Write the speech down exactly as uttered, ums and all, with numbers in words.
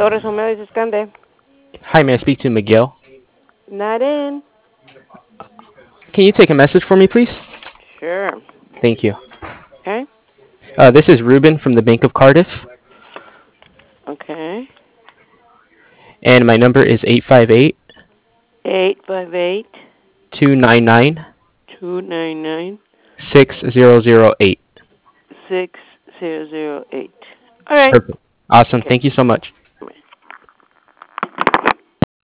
Torres Homero Escande. Hi, may I speak to Miguel? Not in. Can you take a message for me, please? Sure. Thank you. Okay. Uh, this is Ruben from the Bank of Cardiff, Okay. and my number is eight five eight, Eight five eight two nine nine, two nine nine six zero zero eight. six zero zero eight. All right. Perfect. Awesome. Okay. Thank you so much.